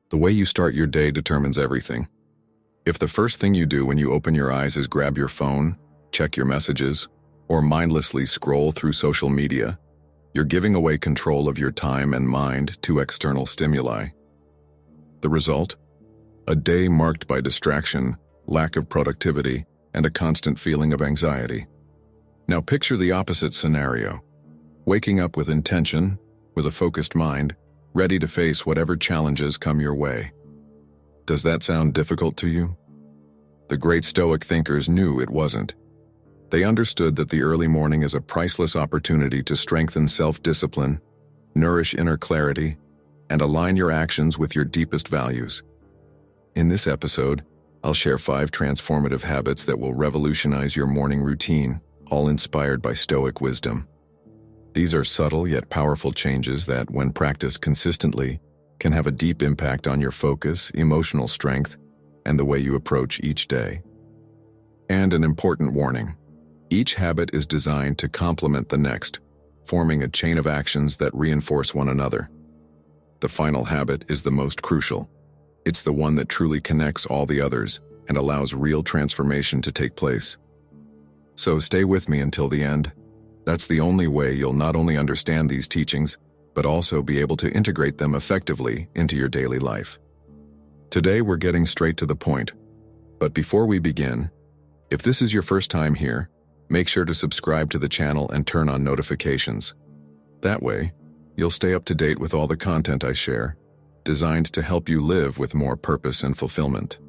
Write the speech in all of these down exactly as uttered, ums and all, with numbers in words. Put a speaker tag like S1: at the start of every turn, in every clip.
S1: The way you start your day determines everything. If the first thing you do when you open your eyes is grab your phone, check your messages, or mindlessly scroll through social media, you're giving away control of your time and mind to external stimuli. The result? A day marked by distraction, lack of productivity, and a constant feeling of anxiety. Now picture the opposite scenario. Waking up with intention, with a focused mind, ready to face whatever challenges come your way. Does that sound difficult to you? The great Stoic thinkers knew it wasn't. They understood that the early morning is a priceless opportunity to strengthen self-discipline, nourish inner clarity, and align your actions with your deepest values. In this episode, I'll share five transformative habits that will revolutionize your morning routine, all inspired by Stoic wisdom. These are subtle yet powerful changes that, when practiced consistently, can have a deep impact on your focus, emotional strength, and the way you approach each day. And an important warning: each habit is designed to complement the next, forming a chain of actions that reinforce one another. The final habit is the most crucial. It's the one that truly connects all the others and allows real transformation to take place. So stay with me until the end. That's the only way you'll not only understand these teachings, but also be able to integrate them effectively into your daily life. Today we're getting straight to the point. But before we begin, if this is your first time here, make sure to subscribe to the channel and turn on notifications. That way, you'll stay up to date with all the content I share, designed to help you live with more purpose and fulfillment.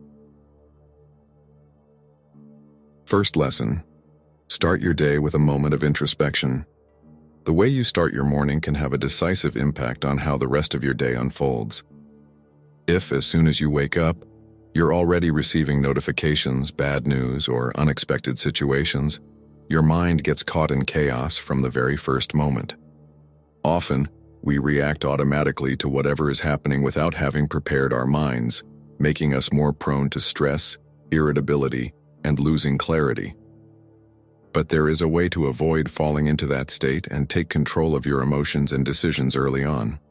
S1: First lesson: start your day with a moment of introspection. The way you start your morning can have a decisive impact on how the rest of your day unfolds. If, as soon as you wake up, you're already receiving notifications, bad news, or unexpected situations, your mind gets caught in chaos from the very first moment. Often, we react automatically to whatever is happening without having prepared our minds, making us more prone to stress, irritability, and losing clarity. But there is a way to avoid falling into that state and take control of your emotions and decisions early on.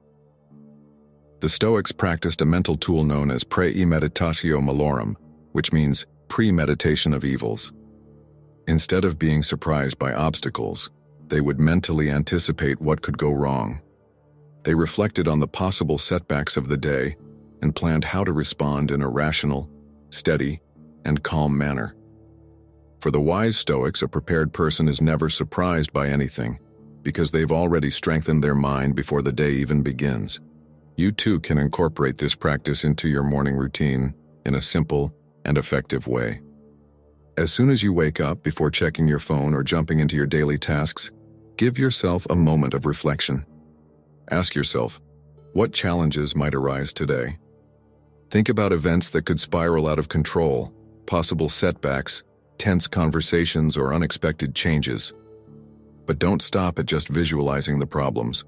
S1: The Stoics practiced a mental tool known as premeditatio malorum, which means premeditation of evils. Instead of being surprised by obstacles, they would mentally anticipate what could go wrong. They reflected on the possible setbacks of the day and planned how to respond in a rational, steady, and calm manner. For the wise Stoics, a prepared person is never surprised by anything, because they've already strengthened their mind before the day even begins. You too can incorporate this practice into your morning routine in a simple and effective way. As soon as you wake up, before checking your phone or jumping into your daily tasks, give yourself a moment of reflection. Ask yourself, what challenges might arise today? Think about events that could spiral out of control, possible setbacks, tense conversations, or unexpected changes. But don't stop at just visualizing the problems.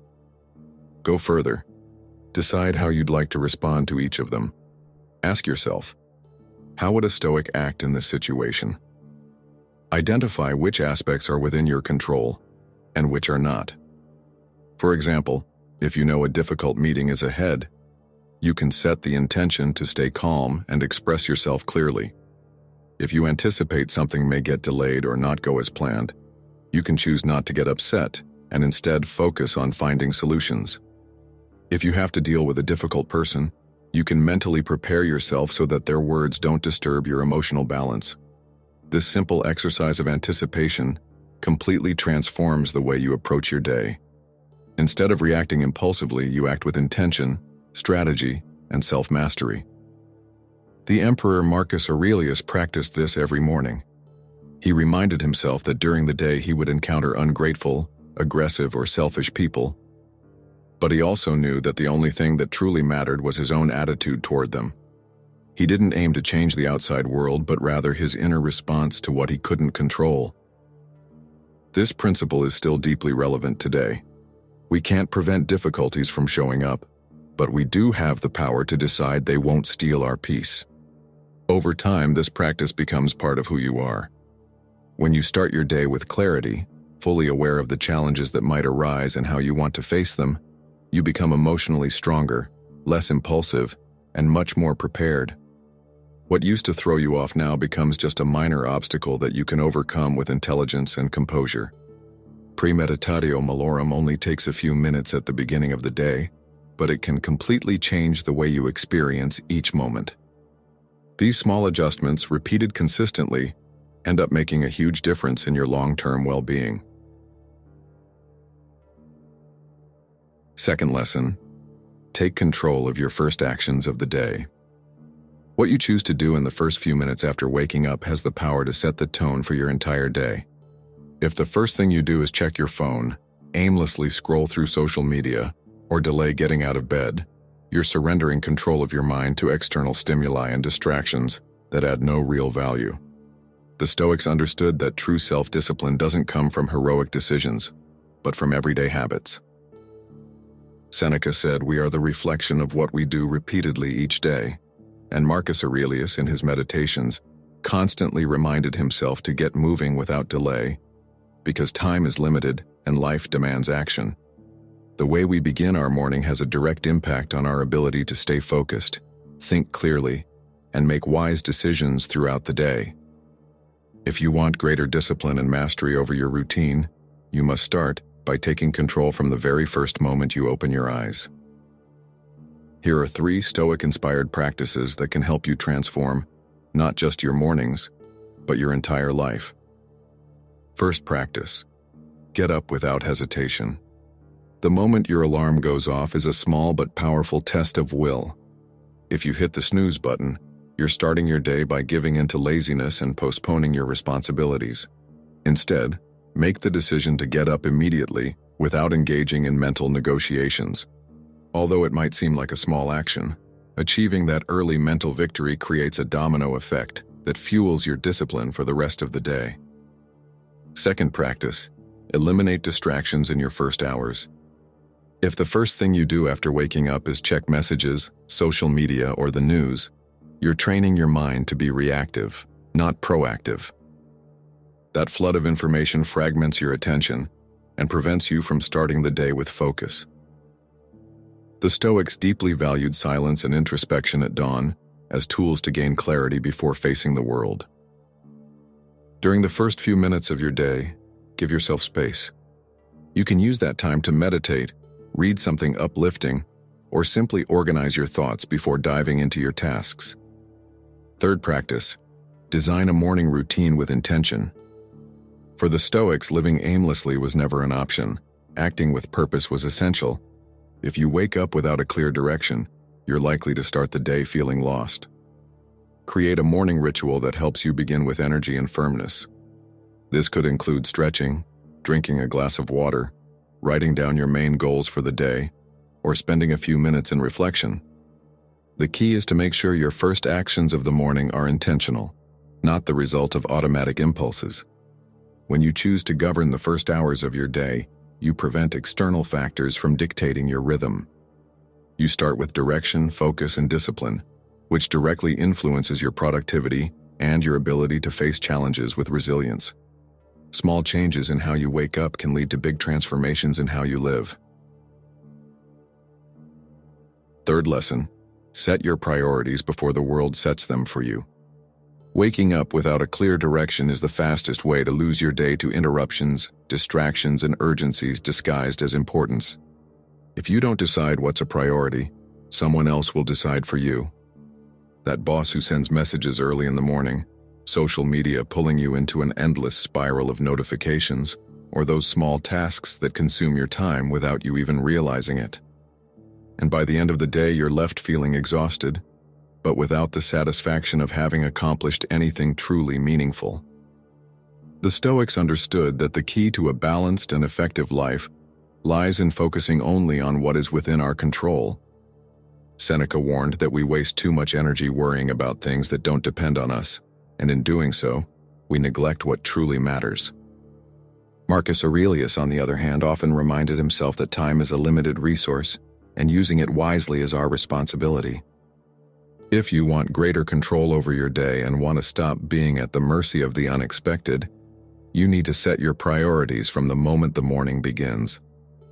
S1: Go further. Decide how you'd like to respond to each of them. Ask yourself, how would a Stoic act in this situation? Identify which aspects are within your control and which are not. For example, if you know a difficult meeting is ahead, you can set the intention to stay calm and express yourself clearly. If you anticipate something may get delayed or not go as planned, you can choose not to get upset and instead focus on finding solutions. If you have to deal with a difficult person, you can mentally prepare yourself so that their words don't disturb your emotional balance. This simple exercise of anticipation completely transforms the way you approach your day. Instead of reacting impulsively, you act with intention, strategy, and self-mastery. The Emperor Marcus Aurelius practiced this every morning. He reminded himself that during the day he would encounter ungrateful, aggressive, or selfish people, but he also knew that the only thing that truly mattered was his own attitude toward them. He didn't aim to change the outside world, but rather his inner response to what he couldn't control. This principle is still deeply relevant today. We can't prevent difficulties from showing up, but we do have the power to decide they won't steal our peace. Over time, this practice becomes part of who you are. When you start your day with clarity, fully aware of the challenges that might arise and how you want to face them, you become emotionally stronger, less impulsive, and much more prepared. What used to throw you off now becomes just a minor obstacle that you can overcome with intelligence and composure. Premeditatio malorum only takes a few minutes at the beginning of the day, but it can completely change the way you experience each moment. These small adjustments, repeated consistently, end up making a huge difference in your long-term well-being. Second lesson, take control of your first actions of the day. What you choose to do in the first few minutes after waking up has the power to set the tone for your entire day. If the first thing you do is check your phone, aimlessly scroll through social media, or delay getting out of bed, you're surrendering control of your mind to external stimuli and distractions that add no real value. The Stoics understood that true self-discipline doesn't come from heroic decisions, but from everyday habits. Seneca said, "We are the reflection of what we do repeatedly each day," and Marcus Aurelius, in his Meditations, constantly reminded himself to get moving without delay, because time is limited and life demands action. The way we begin our morning has a direct impact on our ability to stay focused, think clearly, and make wise decisions throughout the day. If you want greater discipline and mastery over your routine, you must start by taking control from the very first moment you open your eyes. Here are three Stoic-inspired practices that can help you transform not just your mornings, but your entire life. First practice, get up without hesitation. The moment your alarm goes off is a small but powerful test of will. If you hit the snooze button, you're starting your day by giving in to laziness and postponing your responsibilities. Instead, make the decision to get up immediately without engaging in mental negotiations. Although it might seem like a small action, achieving that early mental victory creates a domino effect that fuels your discipline for the rest of the day. Second practice, eliminate distractions in your first hours. If the first thing you do after waking up is check messages, social media, or the news, you're training your mind to be reactive, not proactive. That flood of information fragments your attention and prevents you from starting the day with focus. The Stoics deeply valued silence and introspection at dawn as tools to gain clarity before facing the world. During the first few minutes of your day, give yourself space. You can use that time to meditate, read something uplifting, or simply organize your thoughts before diving into your tasks. Third practice, design a morning routine with intention. For the Stoics, living aimlessly was never an option. Acting with purpose was essential. If you wake up without a clear direction, you're likely to start the day feeling lost. Create a morning ritual that helps you begin with energy and firmness. This could include stretching, drinking a glass of water, writing down your main goals for the day, or spending a few minutes in reflection. The key is to make sure your first actions of the morning are intentional, not the result of automatic impulses. When you choose to govern the first hours of your day, you prevent external factors from dictating your rhythm. You start with direction, focus, and discipline, which directly influences your productivity and your ability to face challenges with resilience. Small changes in how you wake up can lead to big transformations in how you live. Third lesson, set your priorities before the world sets them for you. Waking up without a clear direction is the fastest way to lose your day to interruptions, distractions, and urgencies disguised as importance. If you don't decide what's a priority, someone else will decide for you. That boss who sends messages early in the morning, social media pulling you into an endless spiral of notifications, or those small tasks that consume your time without you even realizing it. And by the end of the day, you're left feeling exhausted, but without the satisfaction of having accomplished anything truly meaningful. The Stoics understood that the key to a balanced and effective life lies in focusing only on what is within our control. Seneca warned that we waste too much energy worrying about things that don't depend on us, and in doing so, we neglect what truly matters. Marcus Aurelius, on the other hand, often reminded himself that time is a limited resource, and using it wisely is our responsibility. If you want greater control over your day and want to stop being at the mercy of the unexpected, you need to set your priorities from the moment the morning begins.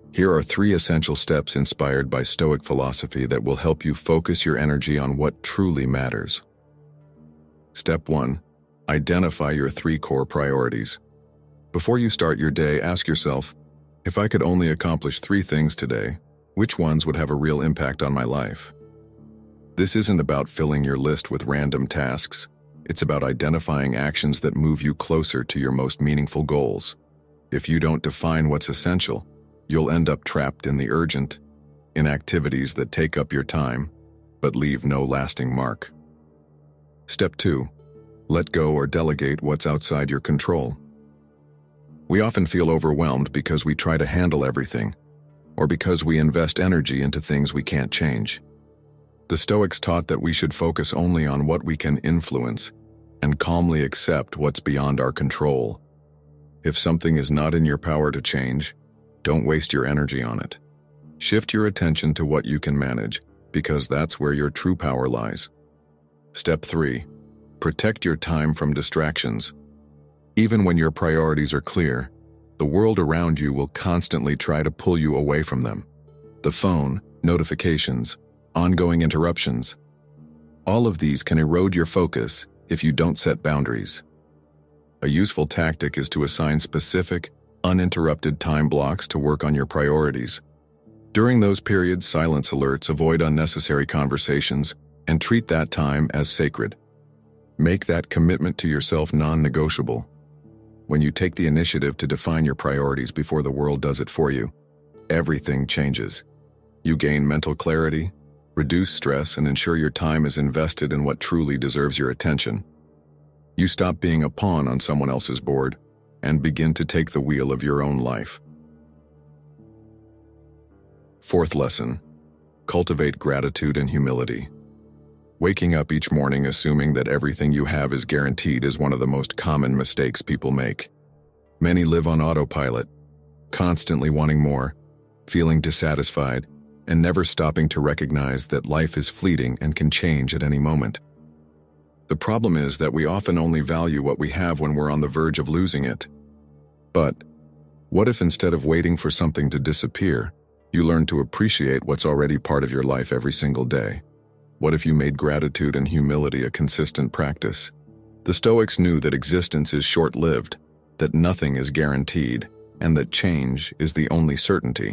S1: Here are three essential steps inspired by Stoic philosophy that will help you focus your energy on what truly matters. Step one. Identify your three core priorities. Before you start your day, ask yourself, if I could only accomplish three things today, which ones would have a real impact on my life? This isn't about filling your list with random tasks. It's about identifying actions that move you closer to your most meaningful goals. If you don't define what's essential, you'll end up trapped in the urgent, in activities that take up your time, but leave no lasting mark. Step two. Let go or delegate what's outside your control. We often feel overwhelmed because we try to handle everything, or because we invest energy into things we can't change. The Stoics taught that we should focus only on what we can influence and calmly accept what's beyond our control. If something is not in your power to change, don't waste your energy on it. Shift your attention to what you can manage, because that's where your true power lies. Step three. Protect your time from distractions. Even when your priorities are clear, the world around you will constantly try to pull you away from them. The phone, notifications, ongoing interruptions. All of these can erode your focus if you don't set boundaries. A useful tactic is to assign specific, uninterrupted time blocks to work on your priorities. During those periods, silence alerts, avoid unnecessary conversations, and treat that time as sacred. Make that commitment to yourself non-negotiable. When you take the initiative to define your priorities before the world does it for you, everything changes. You gain mental clarity, reduce stress, and ensure your time is invested in what truly deserves your attention. You stop being a pawn on someone else's board and begin to take the wheel of your own life. Fourth lesson. Cultivate gratitude and humility. Waking up each morning assuming that everything you have is guaranteed is one of the most common mistakes people make. Many live on autopilot, constantly wanting more, feeling dissatisfied, and never stopping to recognize that life is fleeting and can change at any moment. The problem is that we often only value what we have when we're on the verge of losing it. But what if instead of waiting for something to disappear, you learn to appreciate what's already part of your life every single day? What if you made gratitude and humility a consistent practice? The Stoics knew that existence is short-lived, that nothing is guaranteed, and that change is the only certainty.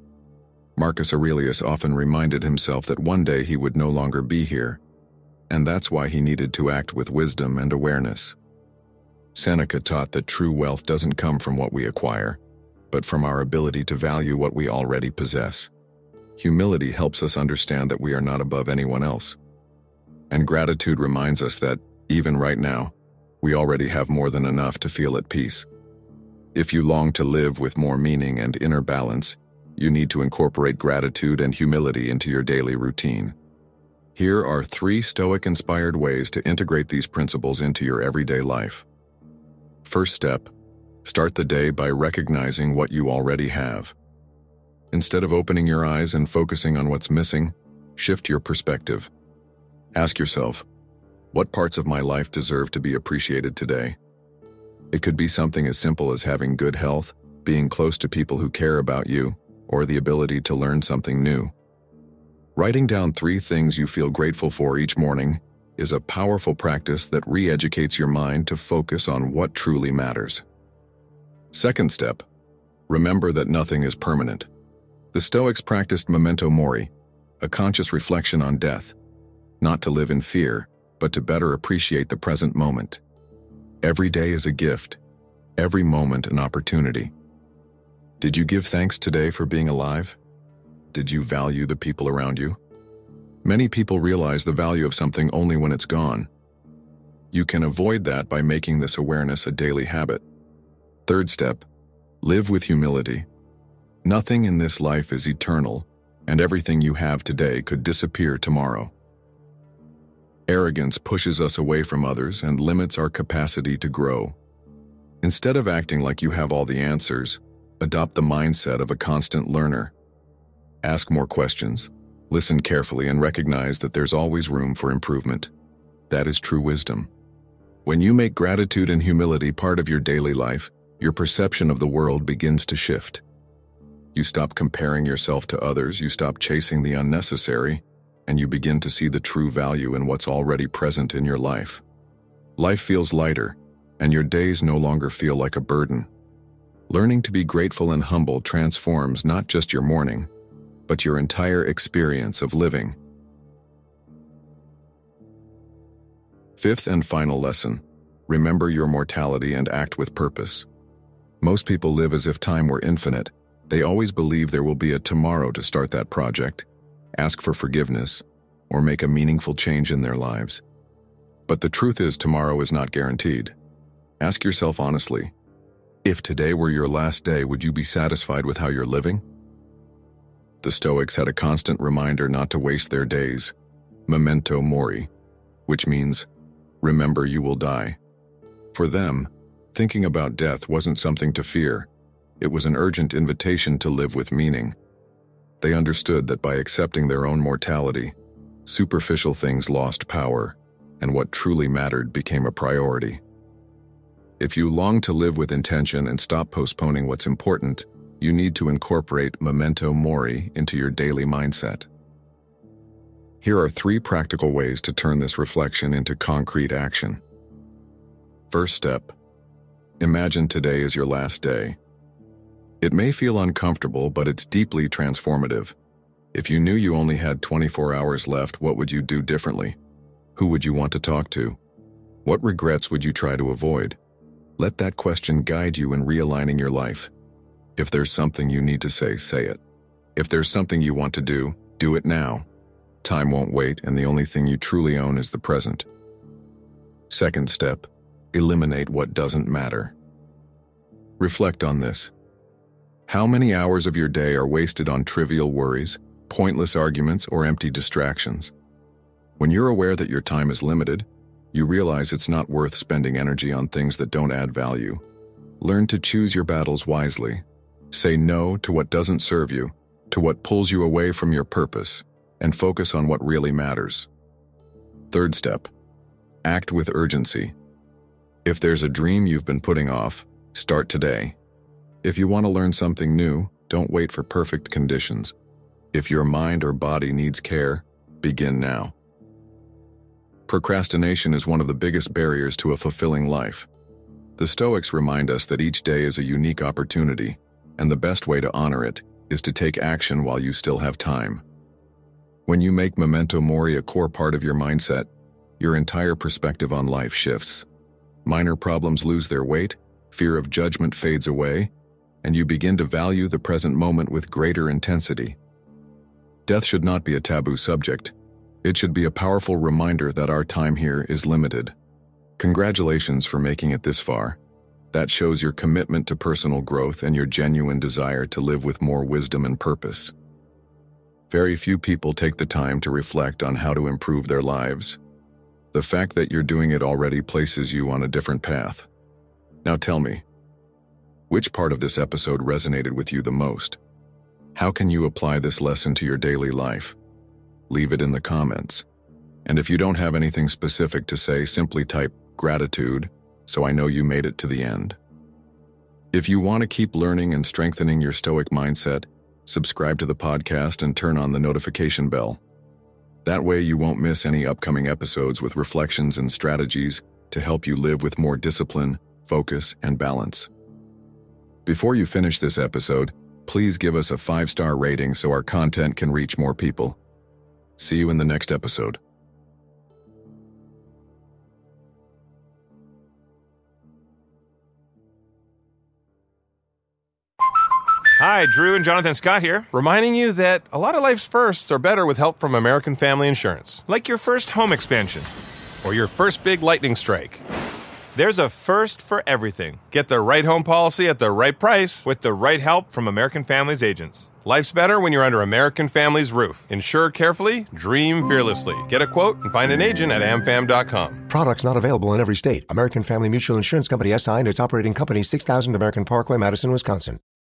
S1: Marcus Aurelius often reminded himself that one day he would no longer be here, and that's why he needed to act with wisdom and awareness. Seneca taught that true wealth doesn't come from what we acquire, but from our ability to value what we already possess. Humility helps us understand that we are not above anyone else. And gratitude reminds us that, even right now, we already have more than enough to feel at peace. If you long to live with more meaning and inner balance, you need to incorporate gratitude and humility into your daily routine. Here are three Stoic-inspired ways to integrate these principles into your everyday life. First step, start the day by recognizing what you already have. Instead of opening your eyes and focusing on what's missing, shift your perspective. Ask yourself, what parts of my life deserve to be appreciated today? It could be something as simple as having good health, being close to people who care about you, or the ability to learn something new. Writing down three things you feel grateful for each morning is a powerful practice that re-educates your mind to focus on what truly matters. Second step, remember that nothing is permanent. The Stoics practiced memento mori, a conscious reflection on death, not to live in fear, but to better appreciate the present moment. Every day is a gift, every moment an opportunity. Did you give thanks today for being alive? Did you value the people around you? Many people realize the value of something only when it's gone. You can avoid that by making this awareness a daily habit. Third step, live with humility. Nothing in this life is eternal, and everything you have today could disappear tomorrow. Arrogance pushes us away from others and limits our capacity to grow. Instead of acting like you have all the answers, adopt the mindset of a constant learner. Ask more questions, listen carefully, and recognize that there's always room for improvement. That is true wisdom. When you make gratitude and humility part of your daily life, your perception of the world begins to shift. You stop comparing yourself to others, you stop chasing the unnecessary, and you begin to see the true value in what's already present in your life. Life feels lighter, and your days no longer feel like a burden. Learning to be grateful and humble transforms not just your morning, but your entire experience of living. Fifth and final lesson: remember your mortality and act with purpose. Most people live as if time were infinite. They always believe there will be a tomorrow to start that project, ask for forgiveness, or make a meaningful change in their lives. But the truth is, tomorrow is not guaranteed. Ask yourself honestly, if today were your last day, would you be satisfied with how you're living? The Stoics had a constant reminder not to waste their days, memento mori, which means, remember you will die. For them, thinking about death wasn't something to fear. It was an urgent invitation to live with meaning. They understood that by accepting their own mortality, superficial things lost power, and what truly mattered became a priority. If you long to live with intention and stop postponing what's important, you need to incorporate memento mori into your daily mindset. Here are three practical ways to turn this reflection into concrete action. First step: imagine today is your last day. It may feel uncomfortable, but it's deeply transformative. If you knew you only had twenty-four hours left, what would you do differently? Who would you want to talk to? What regrets would you try to avoid? Let that question guide you in realigning your life. If there's something you need to say, say it. If there's something you want to do, do it now. Time won't wait, and the only thing you truly own is the present. Second step: eliminate what doesn't matter. Reflect on this. How many hours of your day are wasted on trivial worries, pointless arguments, or empty distractions? When you're aware that your time is limited, you realize it's not worth spending energy on things that don't add value. Learn to choose your battles wisely. Say no to what doesn't serve you, to what pulls you away from your purpose, and focus on what really matters. Third step: act with urgency. If there's a dream you've been putting off, start today. If you want to learn something new, don't wait for perfect conditions. If your mind or body needs care, begin now. Procrastination is one of the biggest barriers to a fulfilling life. The Stoics remind us that each day is a unique opportunity, and the best way to honor it is to take action while you still have time. When you make memento mori a core part of your mindset, your entire perspective on life shifts. Minor problems lose their weight, fear of judgment fades away, and you begin to value the present moment with greater intensity. Death should not be a taboo subject. It should be a powerful reminder that our time here is limited. Congratulations for making it this far. That shows your commitment to personal growth and your genuine desire to live with more wisdom and purpose. Very few people take the time to reflect on how to improve their lives. The fact that you're doing it already places you on a different path. Now tell me, which part of this episode resonated with you the most? How can you apply this lesson to your daily life? Leave it in the comments. And if you don't have anything specific to say, simply type gratitude so I know you made it to the end. If you want to keep learning and strengthening your Stoic mindset, subscribe to the podcast and turn on the notification bell. That way you won't miss any upcoming episodes with reflections and strategies to help you live with more discipline, focus, and balance. Before you finish this episode, please give us a five-star rating so our content can reach more people. See you in the next episode.
S2: Hi, Drew and Jonathan Scott here, reminding you that a lot of life's firsts are better with help from American Family Insurance. Like your first home expansion, or your first big lightning strike. There's a first for everything. Get the right home policy at the right price with the right help from American Family's agents. Life's better when you're under American Family's roof. Insure carefully, dream fearlessly. Get a quote and find an agent at a m fam dot com.
S3: Products not available in every state. American Family Mutual Insurance Company S I and its operating company, six thousand American Parkway, Madison, Wisconsin.